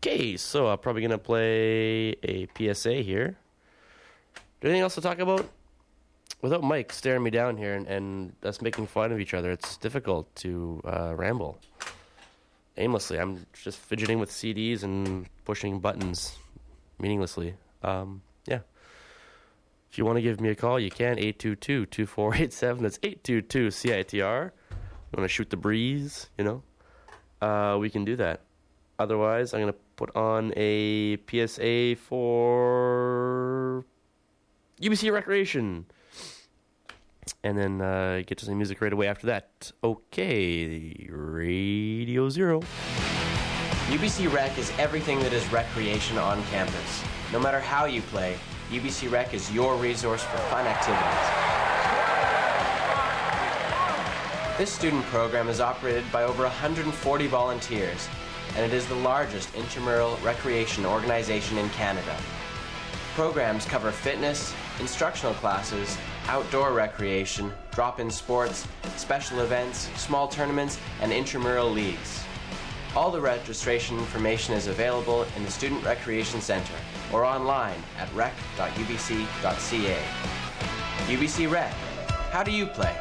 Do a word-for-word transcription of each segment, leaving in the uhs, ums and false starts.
Okay, so I'm probably going to play a P S A here. Do anything else to talk about? Without Mike staring me down here and, and us making fun of each other, it's difficult to uh, ramble aimlessly. I'm just fidgeting with C Ds and pushing buttons meaninglessly. Um, yeah. If you want to give me a call, you can. eight two two, two four eight seven. That's eight two two C I T R. You want to shoot the breeze, you know? Uh, we can do that. Otherwise, I'm going to put on a P S A for U B C Recreation. And then uh, get to some music right away after that. Okay, Radio Zero. U B C Rec is everything that is recreation on campus. No matter how you play, U B C Rec is your resource for fun activities. This student program is operated by over one hundred forty volunteers, and it is the largest intramural recreation organization in Canada. Programs cover fitness, instructional classes, outdoor recreation, drop-in sports, special events, small tournaments, and intramural leagues. All the registration information is available in the Student Recreation Center or online at rec dot u b c dot c a. U B C Rec, how do you play?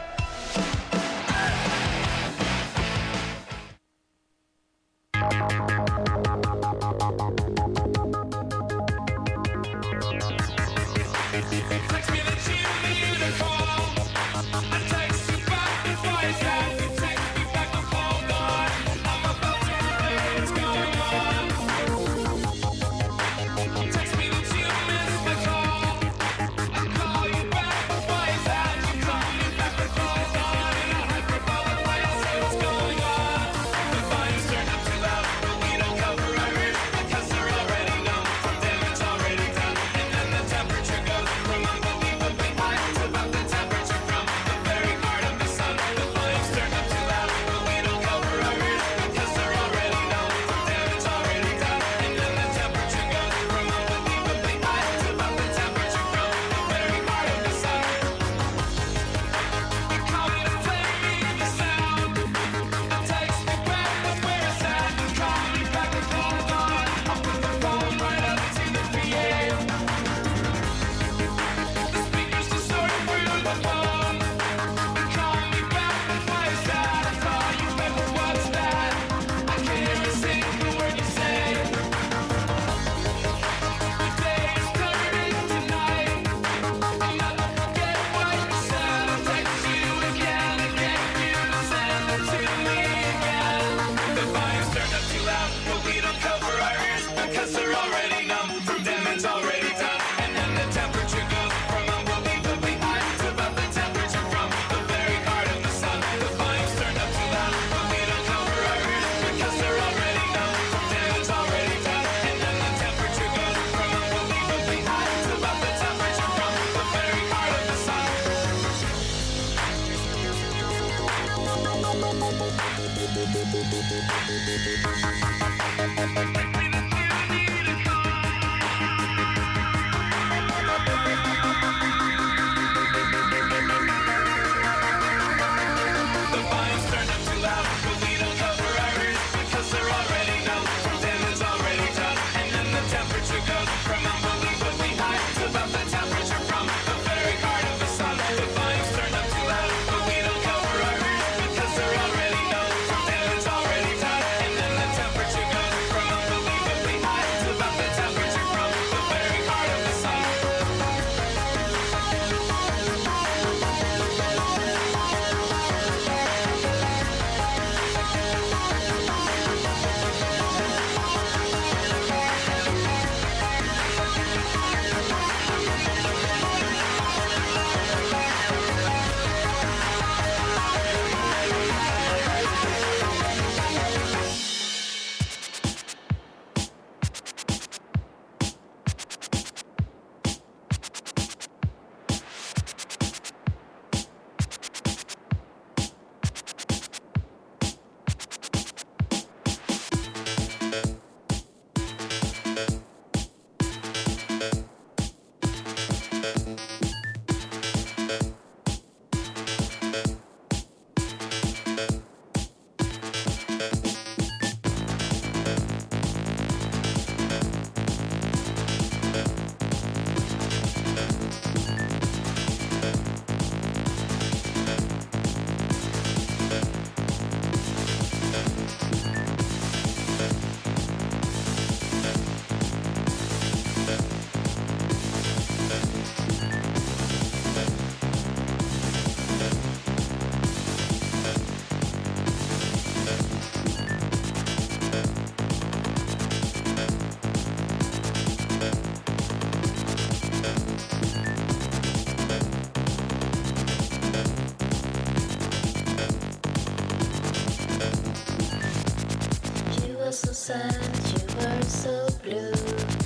and you were so blue.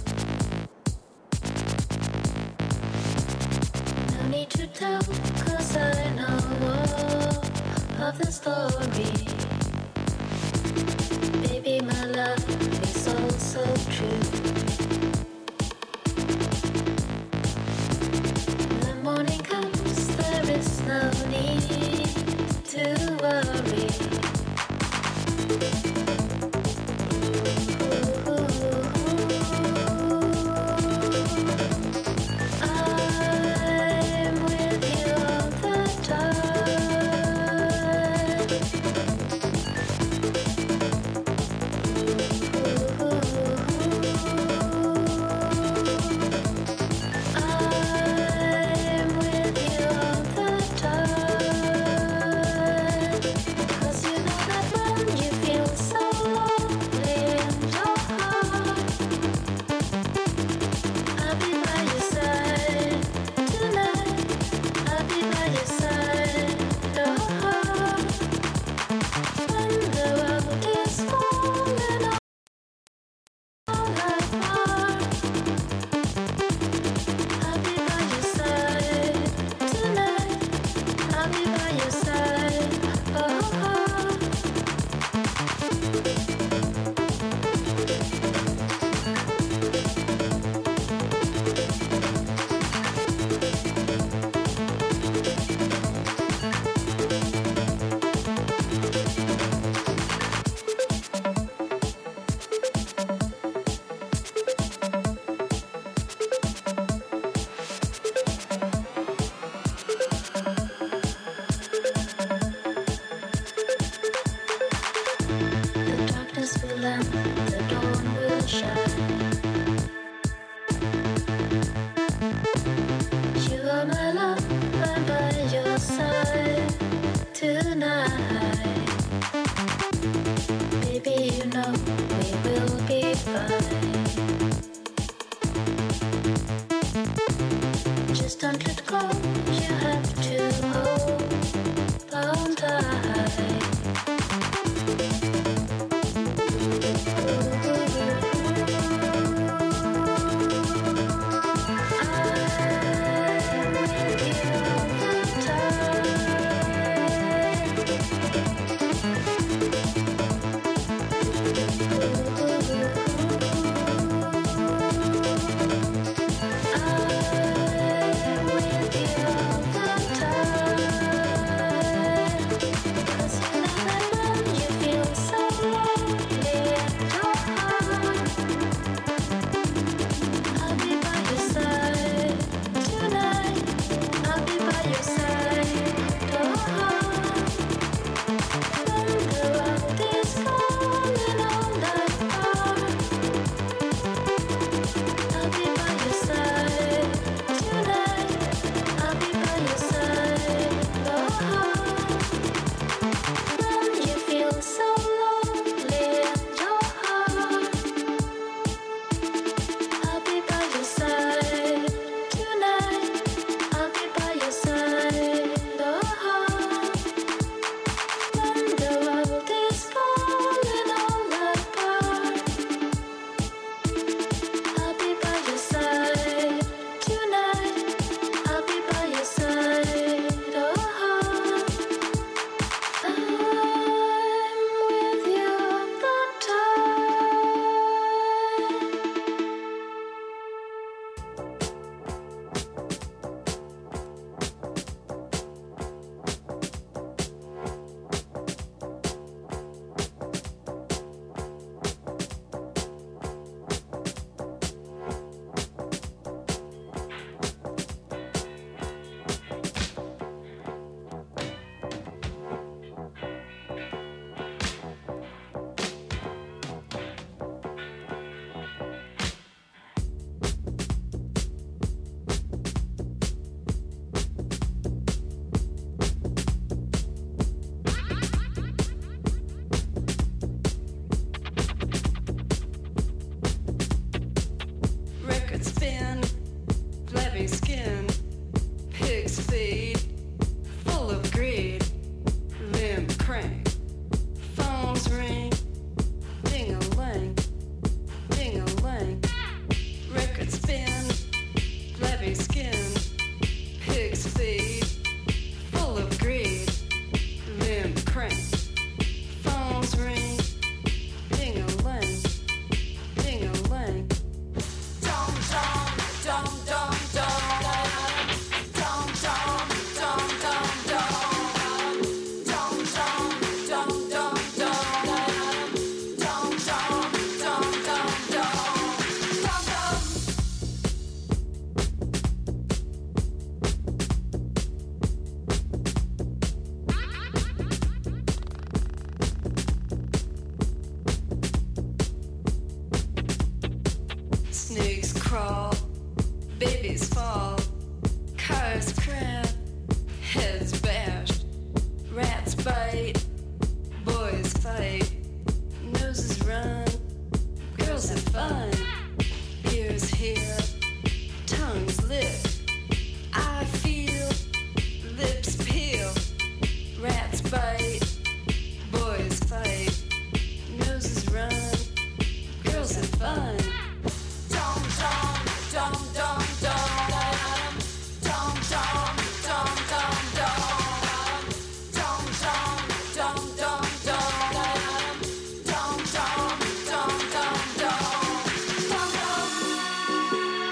No need to tell, 'cause I know all of the story. Baby, my love is all so true. When the morning comes, there is no need to worry. I'm with you all the time. I'm with you all the time. 'Cause you know that when you feel so lonely in your heart, I'll be by your side tonight. I'll be by your side, oh. When the world is falling all apart, I'll be by your side tonight. I'll be by your side, oh. The darkness will end, the dawn will shine. You are my love, I'm by your side tonight. Baby, you know we will be fine. Just don't let go, you have to hold on tight. I'm with you all the I'm with you all the time. 'Cause you know that when you feel so lonely in your heart, I'll be by your side tonight. I'll be by your side, oh. When the world is falling all apart, I'll be by your side tonight. I'll be by your side, oh. When you feel so lonely in your heart, I'll be by your side tonight. I'll be by your side, oh. When the world is falling all apart, I'll be by your side tonight. I'll be by your side, oh. I'm with you all the crank, phones ring, ding-a-ling. Snakes crawl, babies fall, cars crash, heads bashed, rats bite, boys fight, noses run, girls have fun, ears hear, tongues lick, I feel, lips peel, rats bite, boys fight, noses run, girls have fun. Dum dum dum dum dum. Dum dum dum dum dum. Dum dum dum dum dum. Dum dum dum dum dum. Dum dum.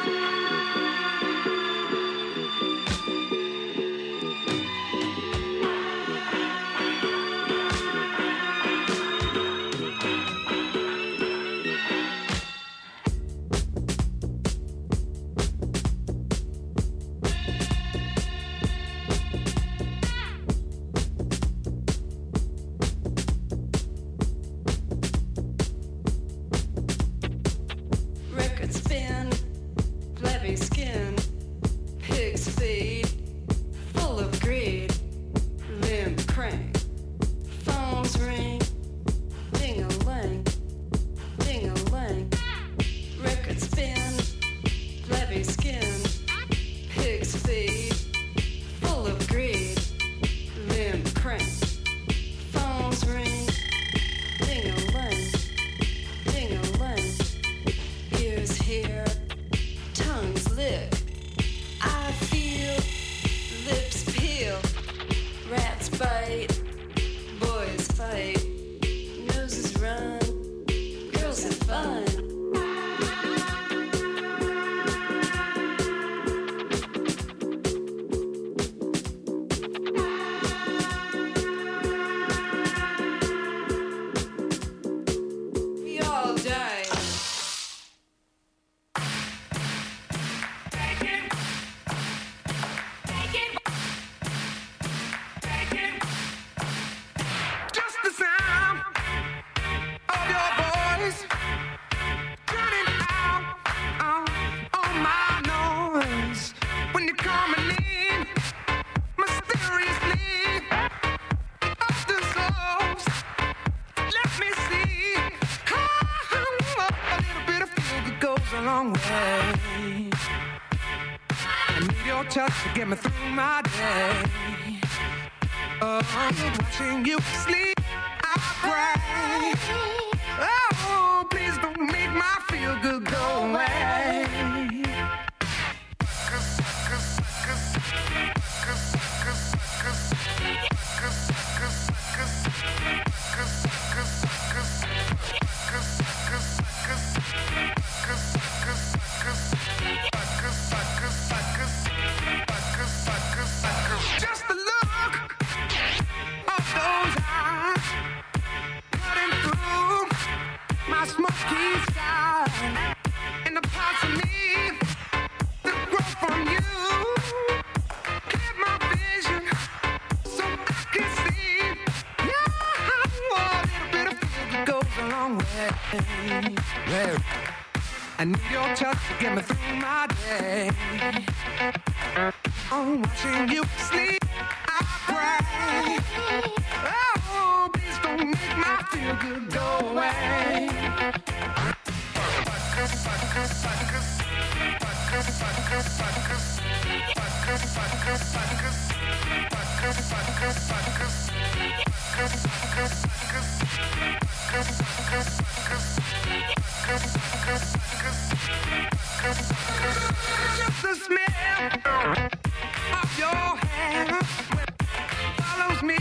Record spin, flabby skin, pig's feet, full of greed, limb crank, phones ring, ding-a-lang, ding-a-lang. Record spin, flabby skin, pig's feet, full of greed, limb crank, phones ring, ding-a-lang, ding-a-lang. Ears hear, tongues lick, I feel, lips peel, rats bite, boys fight, noses run, girls have fun. We all die. Just the sound of your voice turning out on, on my noise when you're coming in mysteriously up the souls. Let me see how a little bit of feel good goes a long way. I need your touch to get me through my day. Oh, watching you sleep, I pray. Oh, please don't make my feel good go away. Just the look of those eyes cutting through my smoky sky, and the parts of me that grow from you clear my vision so I can see. Yeah, a little bit of feel goes a long way. Yeah. I need your touch to get me through my day. I'm watching you sleep, I pray. Oh, please don't make my feel good go away. Just the smell of your hair follows me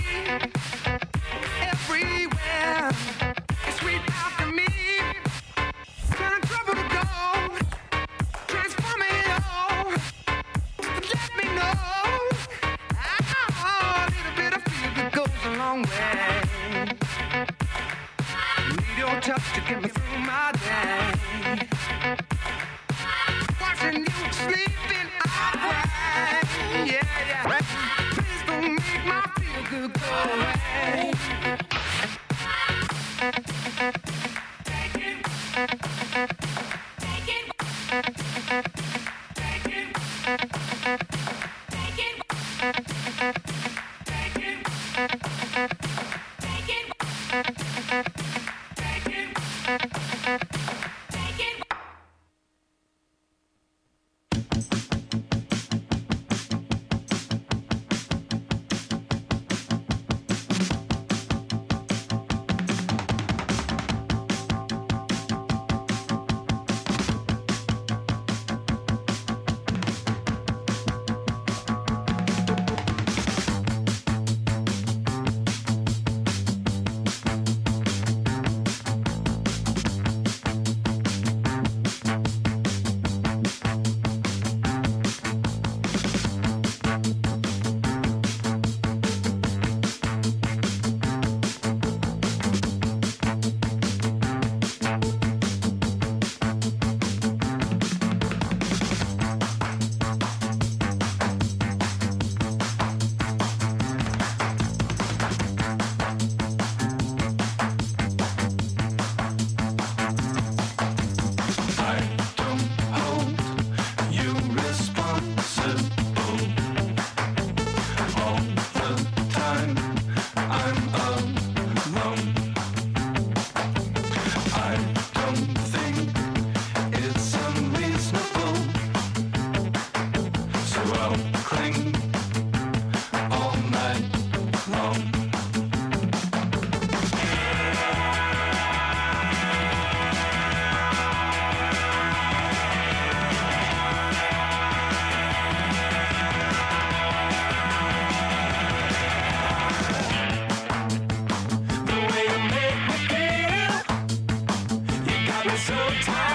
everywhere. It's sweet after me, turn trouble to gold, transform it all. Let me know how a little bit of feel that goes a long way. Need your touch to get me through my day. Watching you sleeping, I pray. Yeah, yeah. Please don't make my feel good go away. Take it, take it,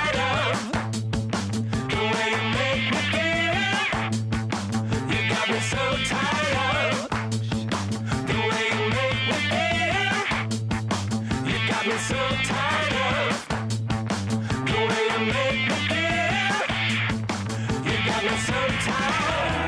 tired of the way you make me feel. You got me so tired of the way you make me feel. You got me so tired of the way you make me feel. You got me so tired.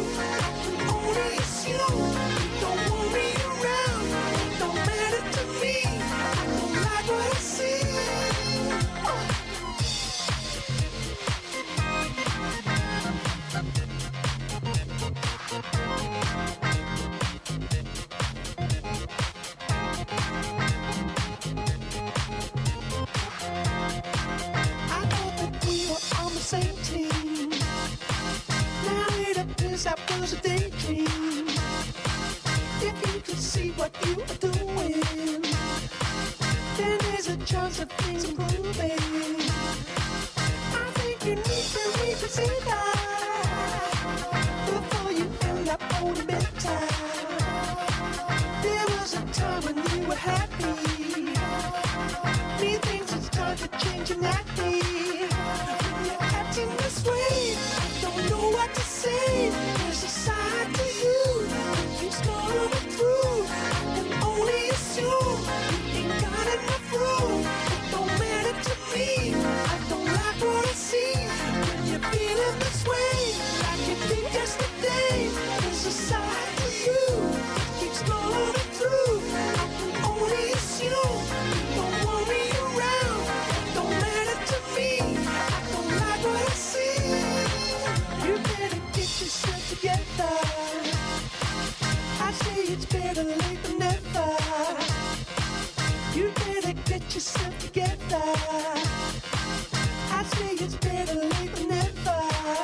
Don't want me around, don't matter to me. what you are doing, then there's a chance of things improving. I think you need to reconsider before you end up holding bitter. There was a time when you were happy. Me thinks it's time to change your nappy. When you're acting this way, I don't know what to say. There's a side to you that keeps coming through. I can only assume you ain't got enough room. It don't matter to me. I don't like what I see. When you're feeling this way, like you did yesterday, there's a side to you that keeps coming through. I can only assume you don't want me around. It don't matter to me. I don't like what I see. You better get yourself together. I say it's better late than never. You better get yourself together. I say it's better late than never.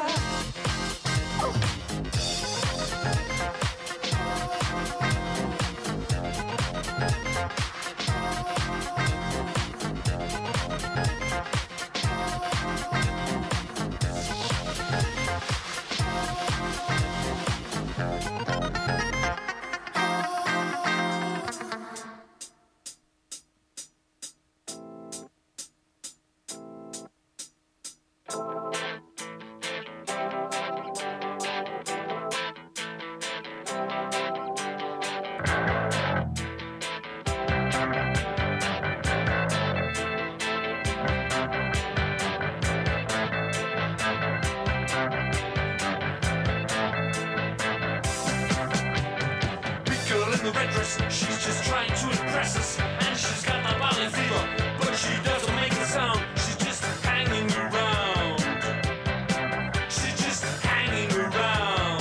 The red dress, she's just trying to impress us, and she's got the valley fever, but she doesn't make a sound. She's just hanging around. She's just hanging around.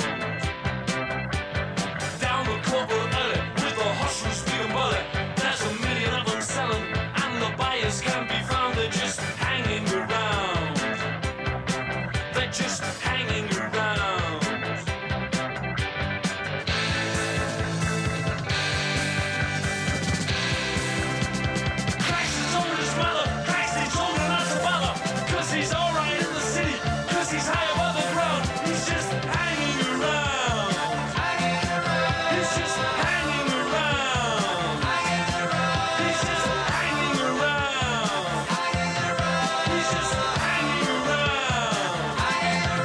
Down the corporate alley with a hush from speed and bullet. There's a million of them selling, and the buyers can be found. They're just hanging around. They're just hanging around. Hanging around.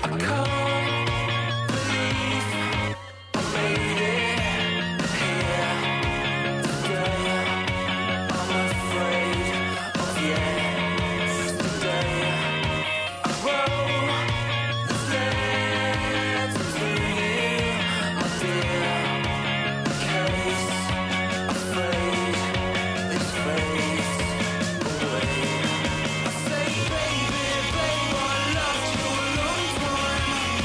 Say, baby, babe, I loved you a long time.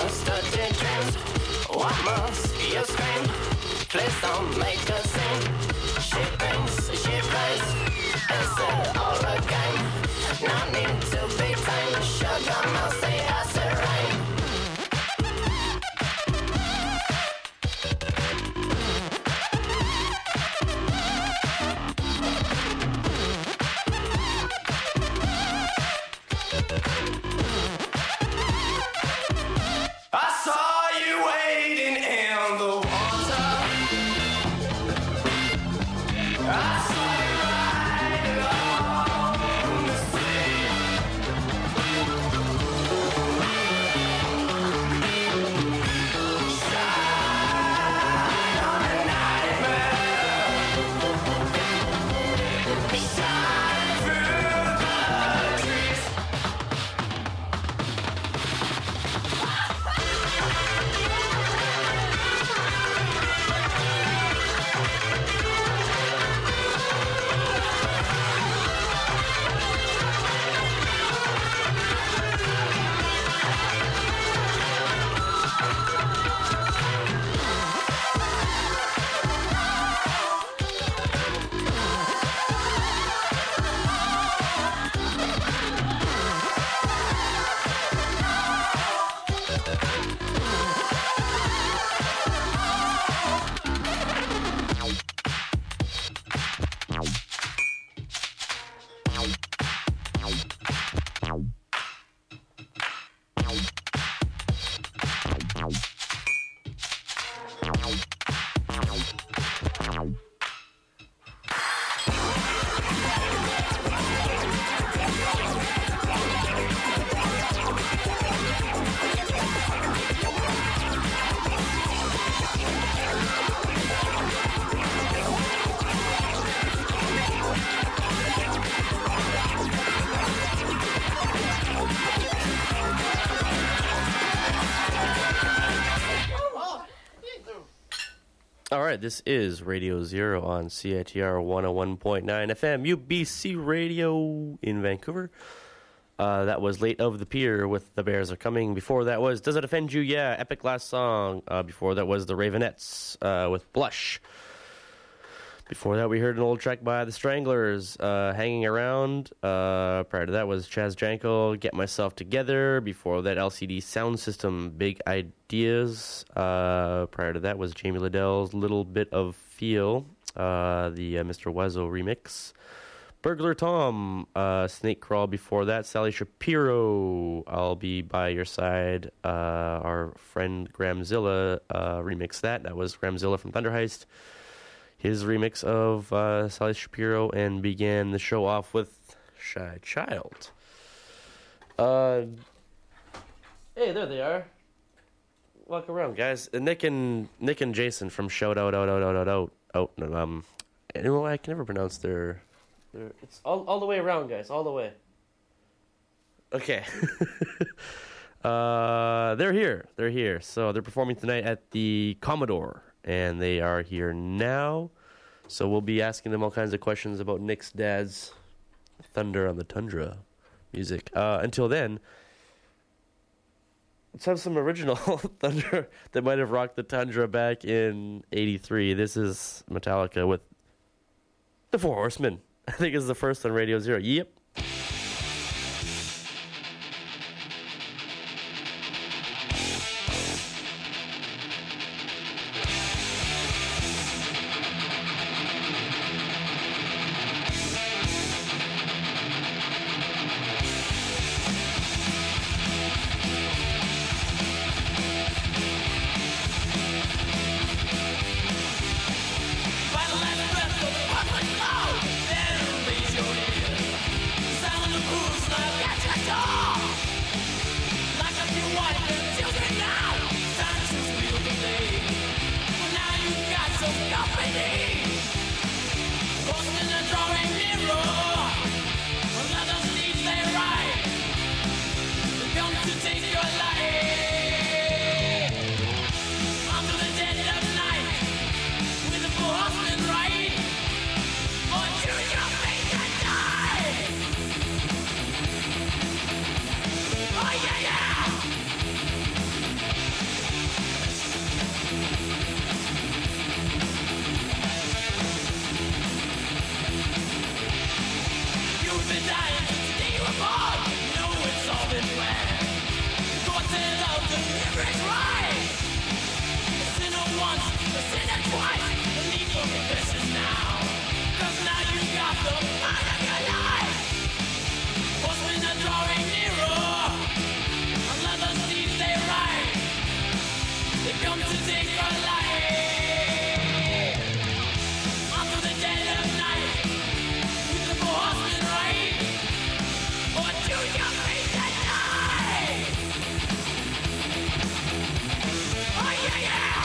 must have dreams? What must you scream? Please don't make a scene. She thinks she plays. Is it all a game? No need to be tamed. Sugar must say acid rain. I saw you waiting in the water. I saw you riding on the sea. Shine on a nightmare. Shine through the trees. All right, this is Radio Zero on C I T R one oh one point nine F M, U B C Radio in Vancouver. Uh, that was Late of the Pier with The Bears Are Coming. Before that was Does It Offend You? Yeah, epic last song. Uh, before that was The Ravenettes uh, with Blush. Before that, we heard an old track by The Stranglers, uh, Hanging Around. Uh, prior to that was Chaz Jankel, Get Myself Together. Before that, L C D Sound System, Big Ideas. Uh, prior to that was Jamie Liddell's Little Bit of Feel, uh, the uh, Mister Wazzo remix. Burglar Tom, uh, Snake Crawl. Before that, Sally Shapiro, I'll Be By Your Side. Uh, our friend Gramzilla uh, remixed that. That was Gramzilla from Thunder Heist. His remix of uh, Sally Shapiro, and began the show off with Shy Child. Uh, hey, there they are. Walk around, guys. Uh, Nick and Nick and Jason from Shout Out Out Out Out Out Out. Out. No, um, you know, I can never pronounce their. their it's all all the way around, guys. All the way. Okay. uh, they're here. They're here. So they're performing tonight at the Commodore. And they are here now. So we'll be asking them all kinds of questions about Nick's dad's Thunder on the Tundra music. Uh, until then, let's have some original Thunder that might have rocked the Tundra back in eighty-three. This is Metallica with The Four Horsemen. I think it's the first on Radio Zero. Yep. By the last breath of public law, then raise your ear. tricks right. The sinner once, the sinner twice. The need for confession now. Cause now you got the fight of your life. Horsemen are drawing nearer. Unless the seeds they right. They come to take your life. Onto the dead of night. With the horsemen right. Or do you face the night? Oh yeah, yeah!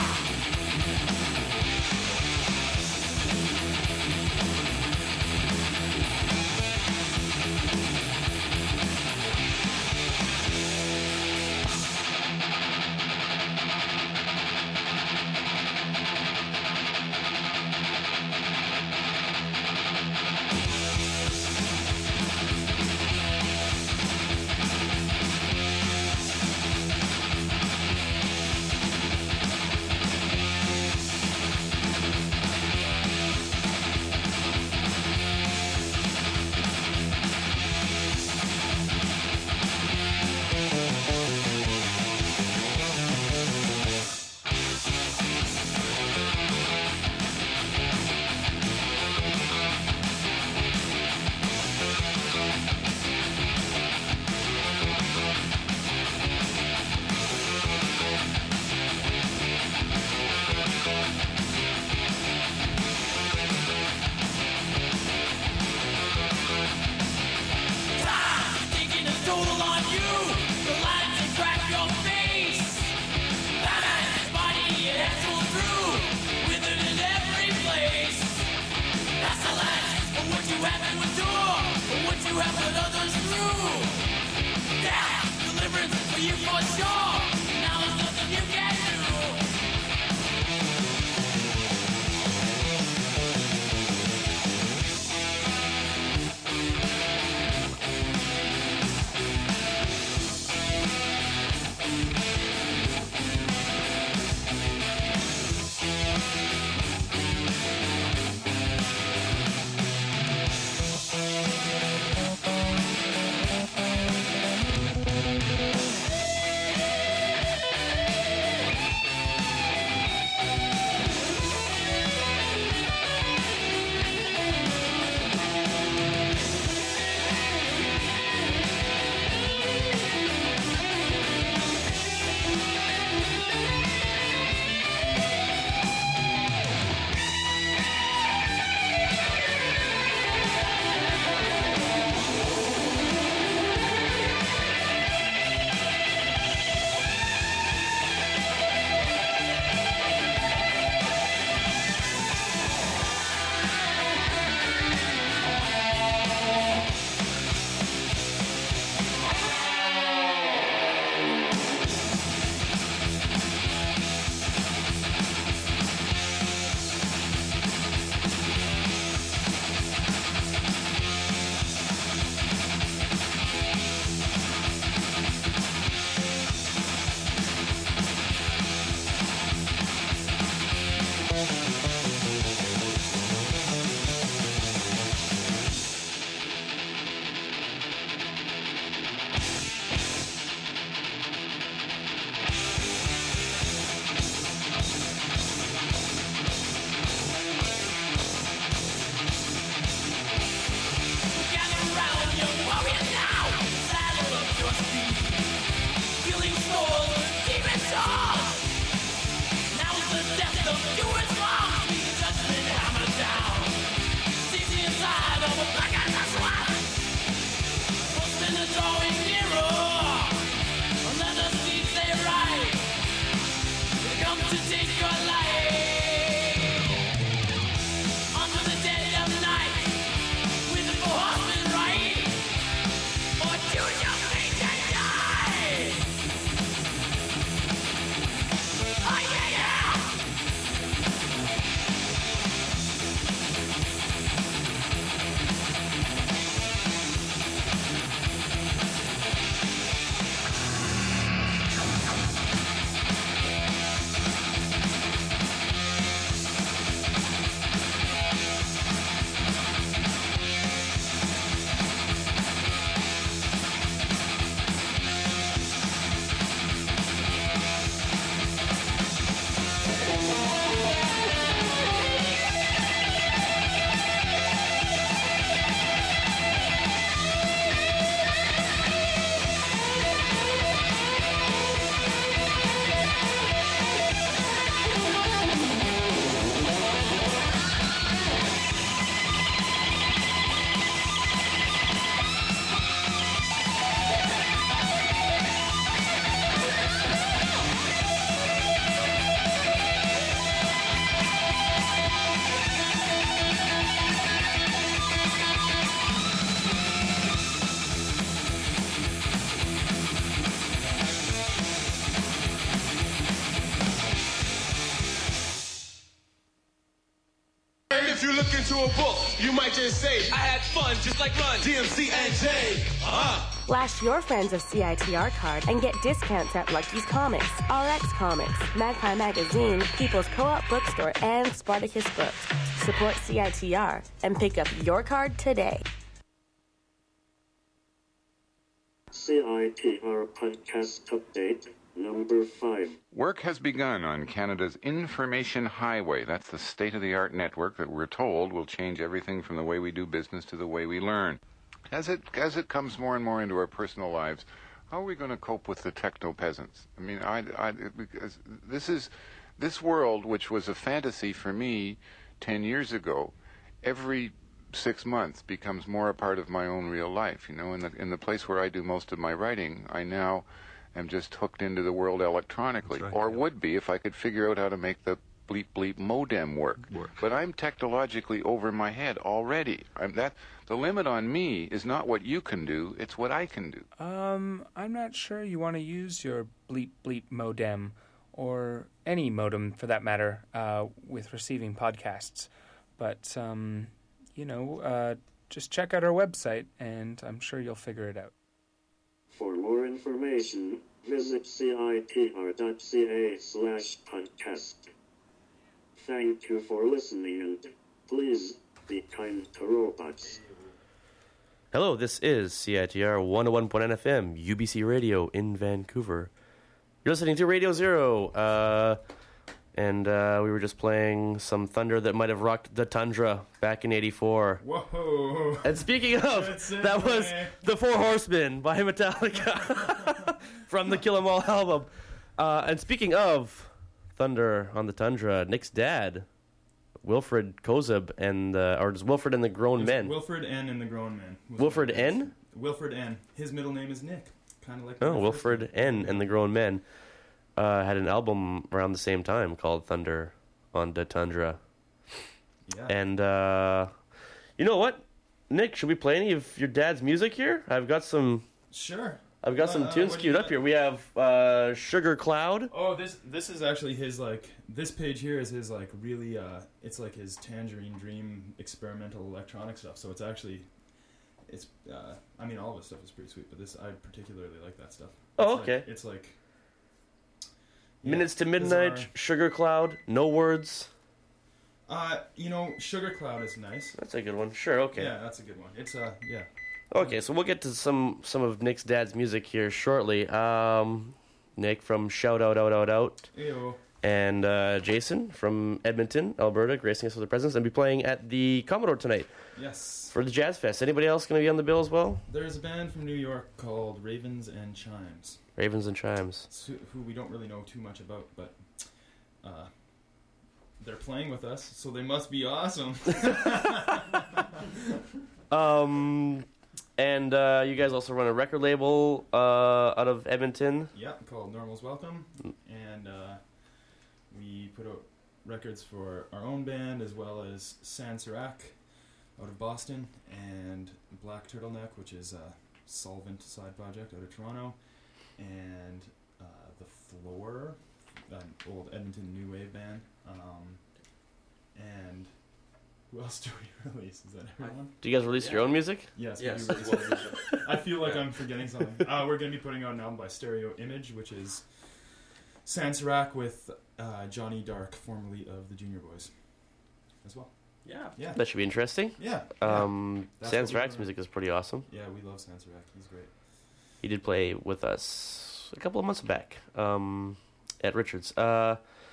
Taking a toll on you. The lines that crack your face. Batman's body it has pulled through. Withered in every place. That's the last for what you have to endure. For what you have put others through. Death, deliverance for you for sure. Now there's nothing you can do. if you look into a book, you might just say, I had fun just like Run, D M C and J. Uh-huh. Flash your friends of C I T R card and get discounts at Lucky's Comics, R X Comics, Magpie Magazine, People's Co-op Bookstore, and Spartacus Books. Support C I T R and pick up your card today. C I T R Podcast Update number five. Work has begun on Canada's Information Highway. That's the state-of-the-art network that we're told will change everything from the way we do business to the way we learn. As it as it comes more and more into our personal lives, how are we going to cope with the techno-peasants? I mean, I, I, because this is this world, which was a fantasy for me ten years ago, every six months becomes more a part of my own real life. You know, in the in the place where I do most of my writing, I now am just hooked into the world electronically, right, or yeah. would be if I could figure out how to make the bleep bleep modem work. work. But I'm technologically over my head already. I'm that the limit on me is not what you can do; it's what I can do. Um, I'm not sure you want to use your bleep bleep modem, or any modem for that matter, uh, with receiving podcasts. But um, you know, uh, just check out our website, and I'm sure you'll figure it out. For more information, visit citr.ca slash podcast. Thank you for listening, and please be kind to robots. Hello, this is C I T R one oh one point nine F M, U B C Radio in Vancouver. You're listening to Radio Zero, uh, and uh, we were just playing some thunder that might have rocked the tundra back in eighty-four. Whoa! And speaking of, that was The Four Horsemen by Metallica from the Kill 'Em All album. Uh, and speaking of thunder on the tundra, Nick's dad, Wilfred Kozub, and uh, or just Wilfred and the Grown Men. Wilfred N. and the Grown Men. Wilfred N? Wilfred N. His middle name is Nick. Kind of like. Oh, Wilfred N. and the Grown Men uh, had an album around the same time called Thunder on the Tundra. Yeah. And uh, you know what, Nick? Should we play any of your dad's music here? I've got some. Sure. I've got some uh, tunes queued up here. We have uh, Sugar Cloud. Oh, this this is actually his, like, this page here is his, like, really, uh, it's like his Tangerine Dream experimental electronic stuff. So it's actually, it's, uh, I mean, all of his stuff is pretty sweet, but this, I particularly like that stuff. Oh, it's okay. Like, it's like... Yeah, Minutes to Midnight, bizarre. Sugar Cloud, No Words. Uh, you know, Sugar Cloud is nice. That's a good one. Sure, okay. Yeah, that's a good one. It's, uh, yeah. Okay, so we'll get to some, some of Nick's dad's music here shortly. Um, Nick from Shout Out Out Out Out. Ew. And uh, Jason from Edmonton, Alberta, gracing us with their presence, and be playing at the Commodore tonight. Yes. For the Jazz Fest. Anybody else going to be on the bill as well? There's a band from New York called Ravens and Chimes. Ravens and Chimes. Who we don't really know too much about, but uh, they're playing with us, so they must be awesome. um... And uh, you guys also run a record label uh, out of Edmonton. Yeah, called Normal's Welcome. And uh, we put out records for our own band as well as Sans Serac out of Boston and Black Turtleneck, which is a Solvent side project out of Toronto. And uh, The Floor, an old Edmonton new wave band. Um, and... Who else do we release? Is that everyone? Do you guys release yeah. your own music? Yes. Yes. We do release I feel like yeah. I'm forgetting something. Uh, we're going to be putting out an album by Stereo Image, which is Sans Serac with uh, Johnny Dark, formerly of the Junior Boys, as well. Yeah. Yeah. That should be interesting. Yeah. Um, yeah. Sans Serac's music is pretty awesome. Yeah, we love Sans Serac. He's great. He did play with us a couple of months back um, at Richards. Uh,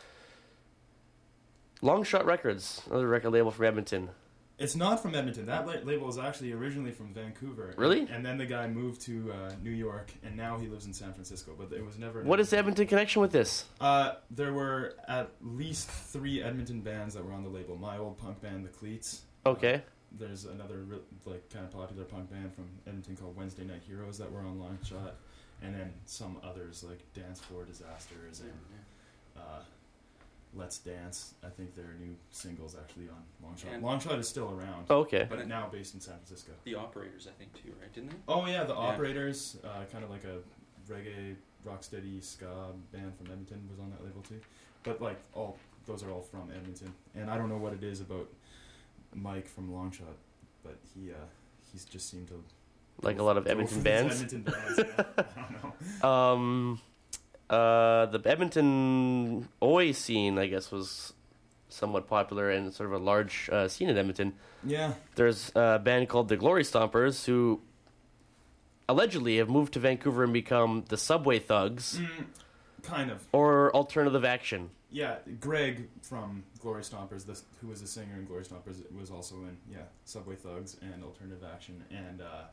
Longshot Records, another record label from Edmonton. It's not from Edmonton. That la- label is actually originally from Vancouver. Really? And, and then the guy moved to uh, New York, and now he lives in San Francisco. But it was never. What is the Edmonton connection with this? Uh, there were at least three Edmonton bands that were on the label. My old punk band, The Cleats. Okay. Uh, there's another re- like kind of popular punk band from Edmonton called Wednesday Night Heroes that were on Longshot, and then some others like Dance Floor Disasters and. Uh, Let's Dance. I think their new single's actually on Longshot. And Longshot is still around. Oh, okay. But now based in San Francisco. The Operators, I think, too, right? Didn't they? Oh, yeah, the yeah. Operators. Uh, kind of like a reggae, rocksteady ska band from Edmonton was on that label, too. But, like, all those are all from Edmonton. And I don't know what it is about Mike from Longshot, but he uh, he's just seemed to Like a lot of go Edmonton for bands? these Edmonton bands. Yeah. I don't know. Um, uh, the Edmonton Oi scene, I guess, was somewhat popular and sort of a large uh, scene in Edmonton. Yeah. There's a band called the Glory Stompers who allegedly have moved to Vancouver and become the Subway Thugs. Mm, kind of. Or Alternative Action. Yeah, Greg from Glory Stompers, this, who was a singer in Glory Stompers, was also in, yeah, Subway Thugs and Alternative Action. And uh,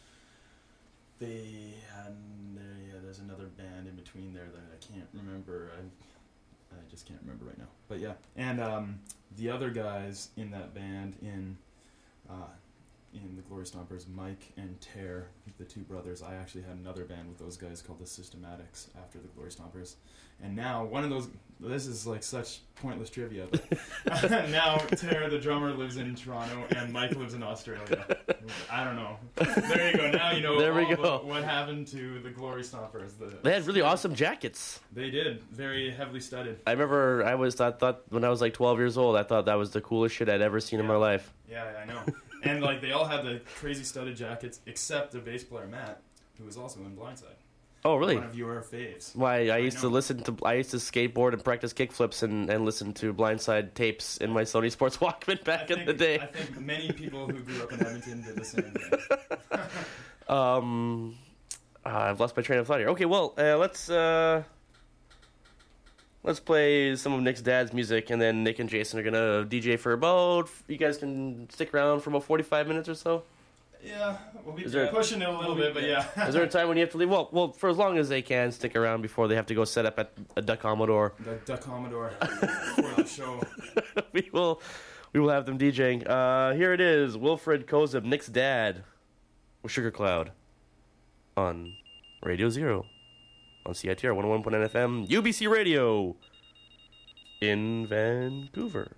they had, yeah, there's another band in between there that I can't remember. I, I just can't remember right now. But yeah, and um, the other guys in that band in uh, in the Glory Stompers, Mike and Tare, the two brothers, I actually had another band with those guys called the Systematics after the Glory Stompers. And now one of those, this is like such pointless trivia, but now Tare, the drummer, lives in Toronto and Mike lives in Australia. I don't know. There you go. Now you know There we all go. about what happened to the Glory Stompers. The, They had really awesome jackets. They did. Very heavily studded. I remember I was I thought when I was like twelve years old, I thought that was the coolest shit I'd ever seen in my life. Yeah, I know. And like they all had the crazy studded jackets, except the bass player Matt, who was also in Blindside. Oh, really? One of your faves. Why I used I to know. listen to I used to skateboard and practice kickflips and, and listen to Blindside tapes in my Sony Sports Walkman back I in think, the day. I think many people who grew up in Edmonton did the same thing. um, uh, I've lost my train of thought here. Okay, well, uh, let's uh, let's play some of Nick's dad's music, and then Nick and Jason are gonna D J for about. You guys can stick around for about forty-five minutes or so. Yeah, we'll be Is there- pushing it a little bit, but yeah. Is there a time when you have to leave? Well, well, for as long as they can, stick around before they have to go set up at a Duck Commodore. The Duck Commodore for the show. we will, we will have them DJing. Uh, here it is, Wilfred Kozub, Nick's dad, with Sugar Cloud, on Radio Zero, on C I T R one oh one point nine F M, U B C Radio, in Vancouver.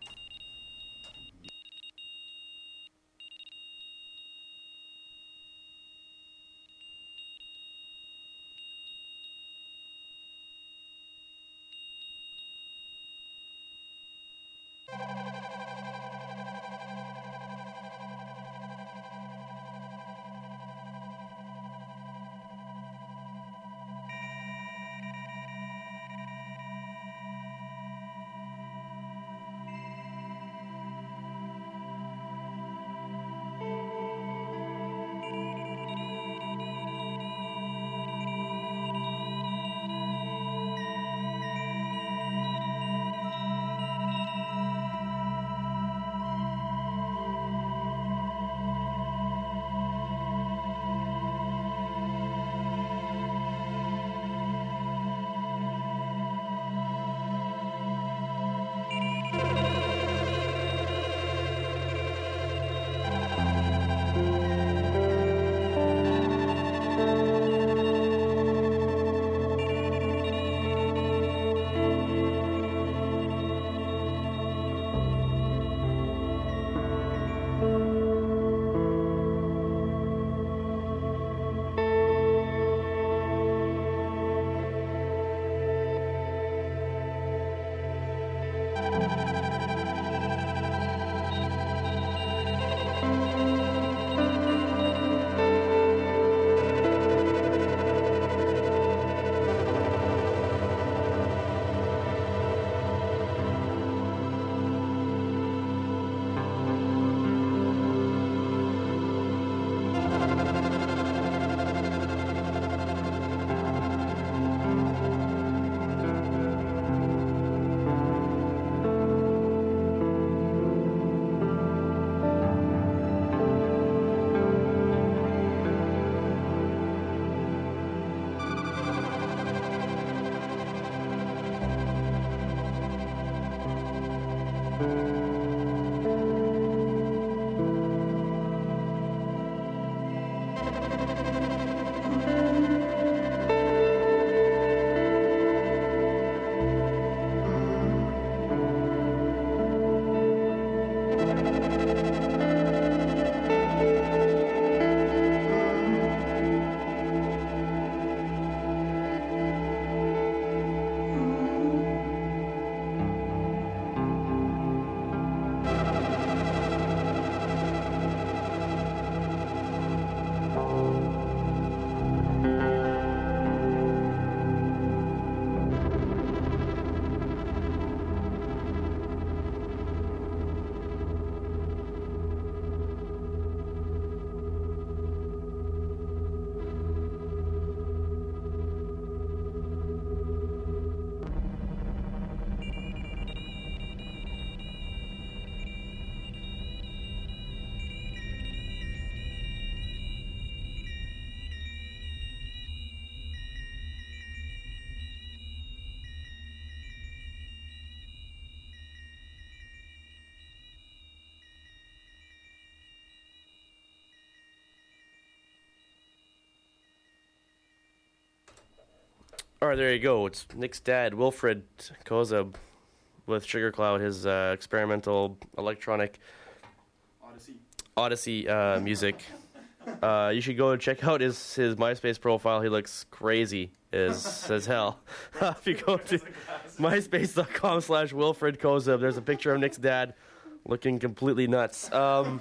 All right, there you go. It's Nick's dad, Wilfred Kozub, with Sugar Cloud, his uh, experimental electronic Odyssey. Odyssey uh, music. Uh, you should go and check out his, his MySpace profile. He looks crazy as as hell. If you go to myspace.com slash Wilfred Kozub, there's a picture of Nick's dad looking completely nuts. Um,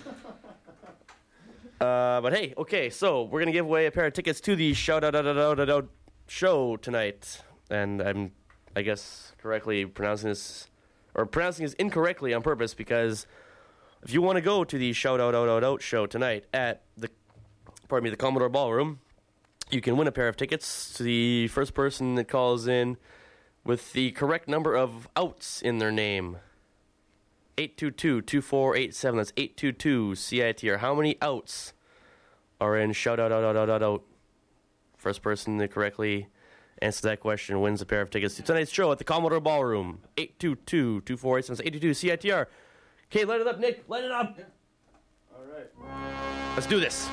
uh, but hey, okay, so we're going to give away a pair of tickets to the Shout Out Out Out Out Out show tonight. And I'm, I guess, correctly pronouncing this, or pronouncing this incorrectly on purpose, because if you want to go to the Shout Out Out Out Out show tonight at the, pardon me, the Commodore Ballroom, you can win a pair of tickets to the first person that calls in with the correct number of outs in their name. eight two two, two four eight seven. That's eight two two C I T R. How many outs are in Shout Out Out Out Out Out Out? First person that correctly answers that question wins a pair of tickets to tonight's show at the Commodore Ballroom. eight two two, two four eight seven. That's eight two two C I T R. Okay, light it up, Nick. Light it up. Yeah. All right. Let's do this.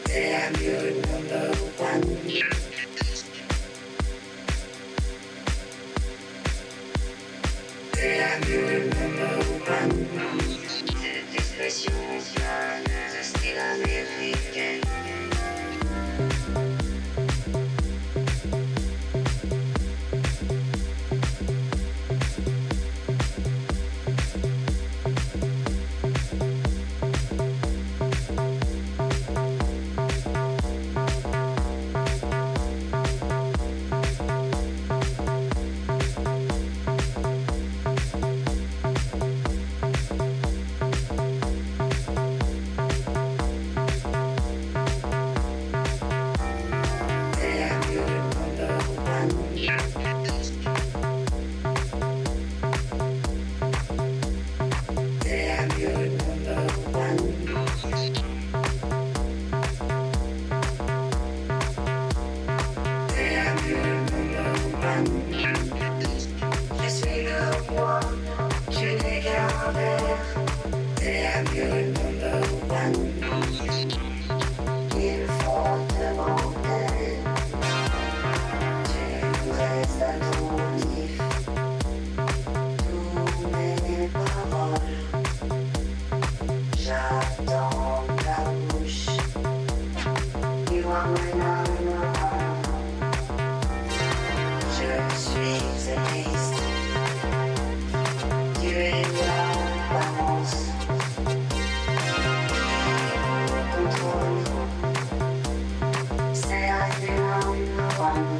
Damn, you're number one. Damn, you're number one. Cette expression joyeuse, style américain. Je suis le roi, tu n'es qu'un verre. Damn, you're number one. Il faut te monter. Tu restes attentif. Tous mes paroles. J'attends ta bouche. You are my number one. Je suis égoïste. Tu es la balance. Contrôle. C'est un number one.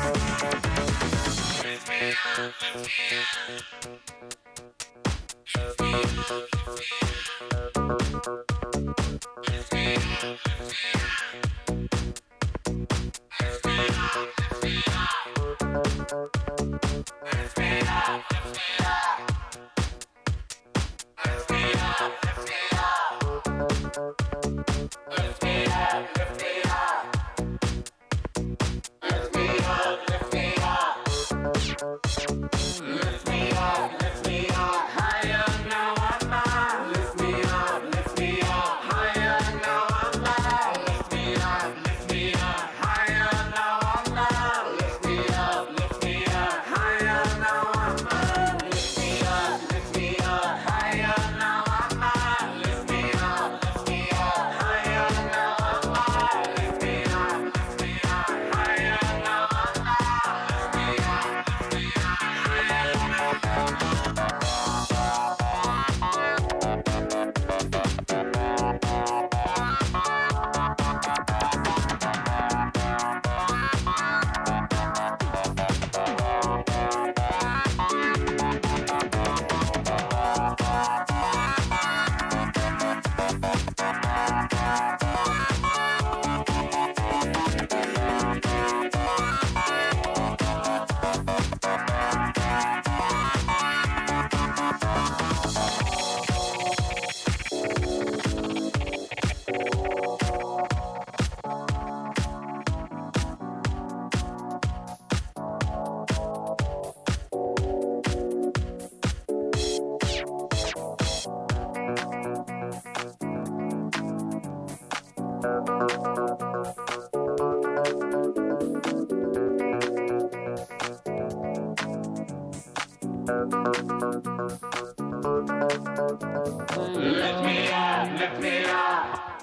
Lift me up, lift me up.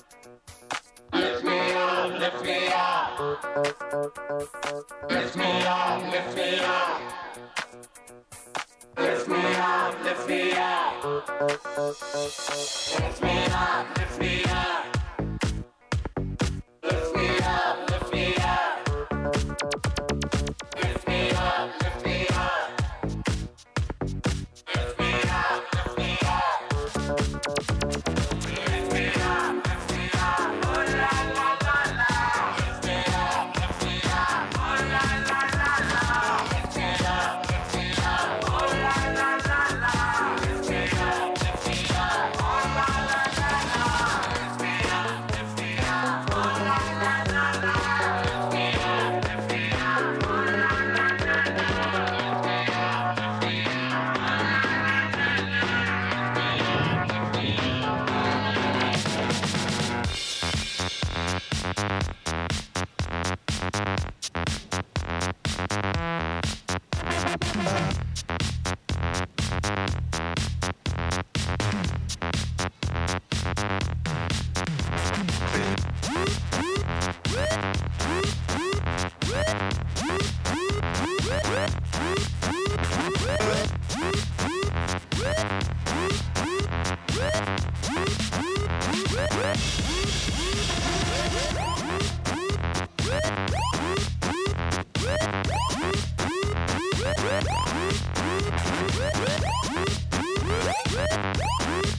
Lift me up, lift me up. Lift me up, lift me up. Lift me up, lift me up. Lift me up, lift me up. Lift me up, lift me up. Lift me up, lift me up. Lift me up, lift me up. Lift me up, lift me up. Oh la la la la. Lift me up, lift me up. Oh la la la la. Lift me up, lift me up. Oh la la la la. Lift me up, lift me up. Oh la la la la. Lift me up, lift me up. Oh la la la la. Lift me up, lift me up. Oh la la la la. Lift me up, lift me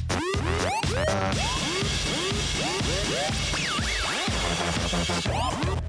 Swap.